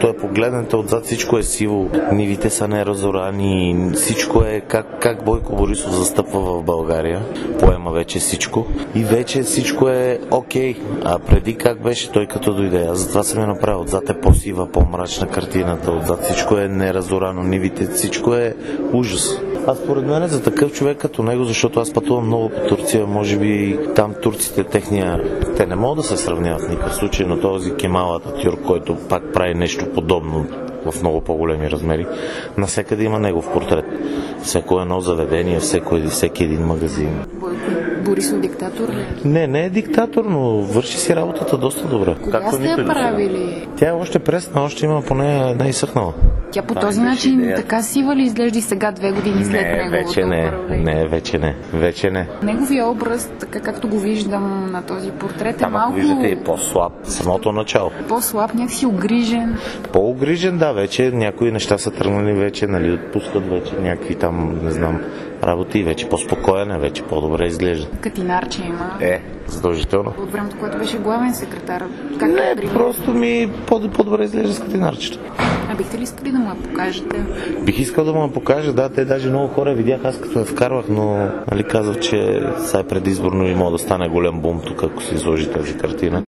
като я погледнете отзад, всичко е сиво, нивите са неразорани, всичко е как Бойко Борисов застъпва в България, поема вече всичко и вече всичко е окей. А преди как беше той като дойде? Аз затова съм я направил. Отзад е по-сива, по-мрачна картината, отзад всичко е неразорано, нивите, всичко е ужас. Аз според мен за такъв човек като него, защото аз пътувам много по Турция, може би там турците те не могат да се сравняват в никакъв случай, но този Кемал Ататюрк, който пак прави нещо подобно в много по-големи размери, навсякъде има негов портрет. Всяко едно заведение, всеки един магазин. Борисов диктатор ли? Не е диктатор, но върши си работата доста добре. Кога сте я правили? Тя е още пресна, още има поне не изсъхнала. Тя по този начин така сива ли изглежда и сега 2 години след неговото управление? Вече не. Неговия образ, така както го виждам на този портрет, там, малко... виждате, е по-слаб. Самото начало. По-слаб, някакси огрижен. По-огрижен, да, вече някои неща са тръгнали вече, нали, отпускат вече някакви там, не знам, работи и вече по-спокоен е, вече по-добре изглежда. Катинарче има. Задължително. От времето, което беше главен секретар. Просто ми по-добре изглежда с катинарчето. А бихте ли искали да му я покажете? Бих искал да му я покажа, да, те даже много хора видях, аз като я вкарвах, но нали казах, че сега е предизборно и мога да стане голям бум тук, ако се изложи тази картина.